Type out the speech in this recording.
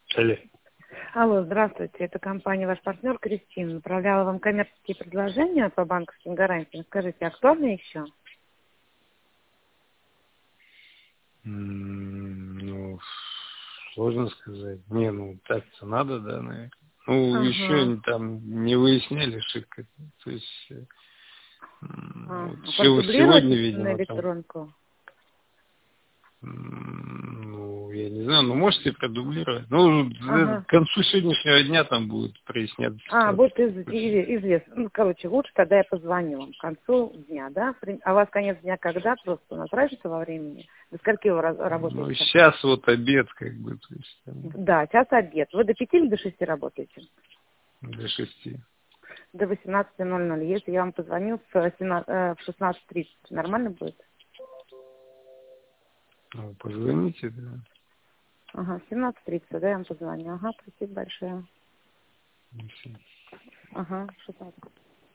Алло. Алло, здравствуйте. Это компания «Ваш партнер» Кристина. Направляла вам коммерческие предложения по банковским гарантиям. Скажите, актуальны еще? Ну, сложно сказать. Не, ну так-то надо, да, наверное. Ну, Ага. еще там не выясняли шибко. То есть Ага. вот сегодня, Продублируете на видимо, там. электронку? Ну, я не знаю, ну можете продублировать. Ну, Ага. к концу сегодняшнего дня там будет проясняться Будет ситуация. известно. Ну, короче, лучше, когда я позвоню вам к концу дня, да? А у вас конец дня когда? Просто у нас разница во времени? До скольки вы Ну, работаете? сейчас вот обед, как бы, то есть там, Да, час обед. Вы до 5 или до 6 работаете? до 6. До 18:00. Если я вам позвоню в 16:30, нормально будет? Ну, позвоните, да. Ага, 17:30, да, я вам позвоню. Ага, спасибо большое. И всё. Ага, 16:30.